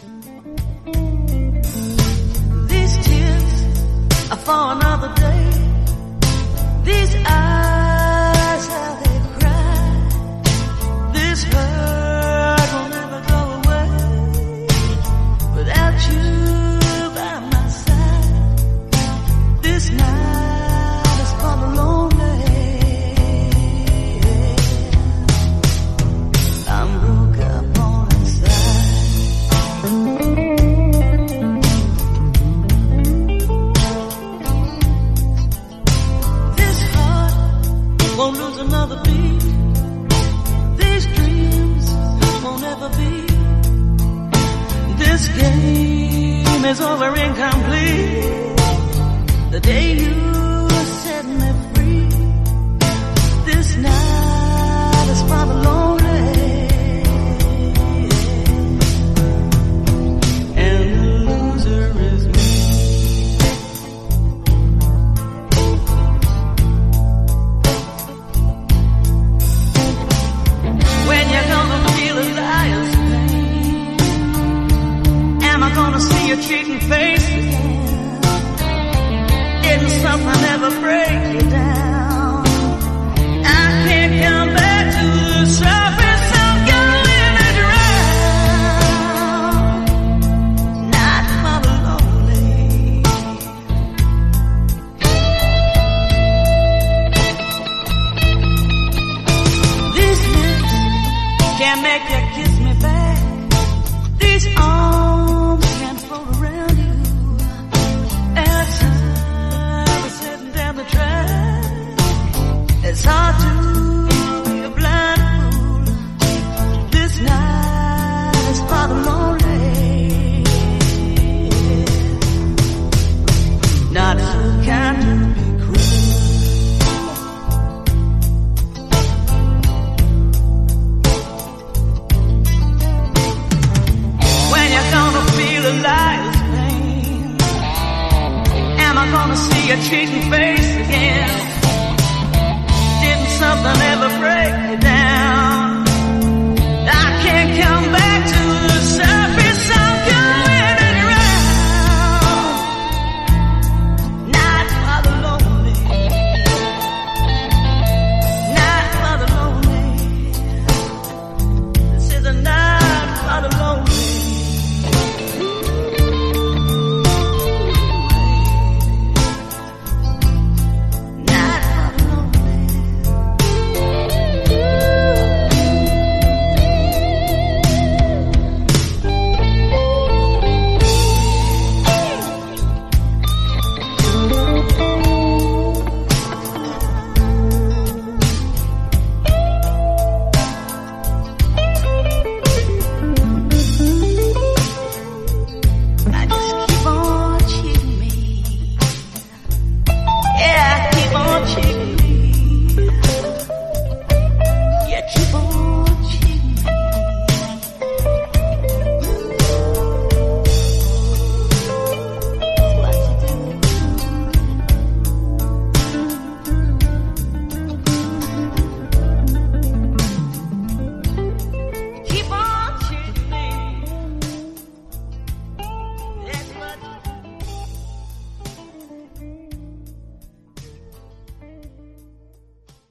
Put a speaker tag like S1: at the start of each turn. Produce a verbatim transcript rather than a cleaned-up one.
S1: These tears are for another day. These eyes, how they cry. This hurt will never go away without you by my side. This night is for the lonely. I'm broke up on inside. This heart won't lose another beat. These dreams won't ever be. This game is over incomplete. The day you set me free. This night is for the lonely. And the loser is me. When you're gonna feel a liar's pain? Am I gonna see your cheating face again? Didn't something ever break you down? I can't come back to the surface. I'm going to drown. Not for the lonely. These lips can't make you kiss me back. These arms can't float around you. At times sitting down the track, it's hard to be a blind fool. This night is for the lonely. Not so kind to be cruel. When you're gonna feel a liar's pain? Am I gonna see your cheating face again? Didn't something ever break you down? I can't come back.